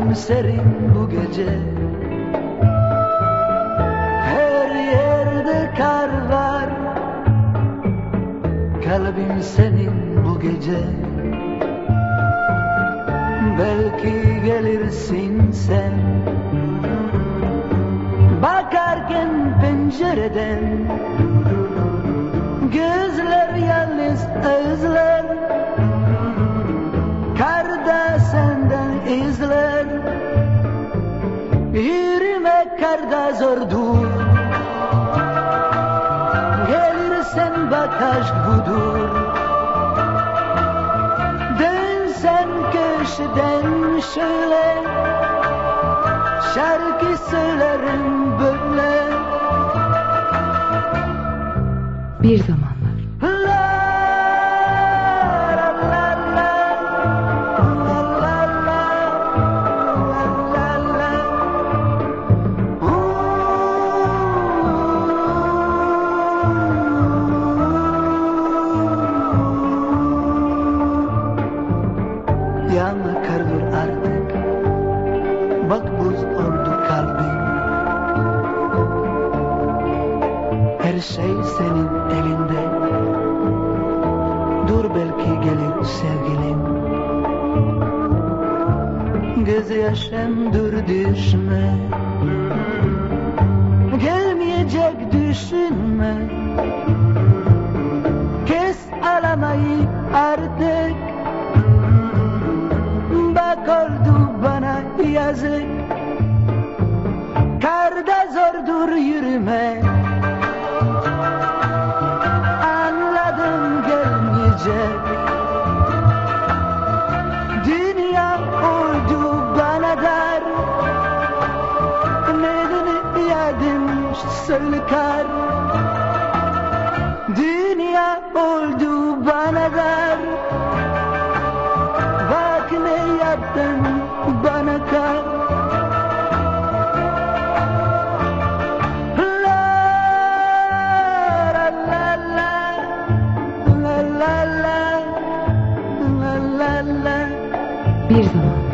Kalbim serin bu gece, her yerde kar var. Kalbim senin bu gece, belki gelirsin sen. Bakarken pencereden, gözler yalnız özler. Karda senden izler, yürümek karda zordur. Gelirsen bak aşk budur. Dönsen köşeden şöyle, şarkı söylerim böyle. Bir zamanlar. Yağma kar dur artık, bak buz oldu kalbim. Her şey senin elinde, dur belki gelir sevgilim. Gözyaşım dur düşme, gelmeyecek düşünme. Kes ağlamayı artık, bak oldu bana yazık. Karda zordur yürüme, anladım gelmeyecek. Dünya oldu bana dar, nedeni yardım söyle kar. Dünya oldu bana dar, bak ne yaptın bana kar. La la la la la la la la la. Bir zamanlar.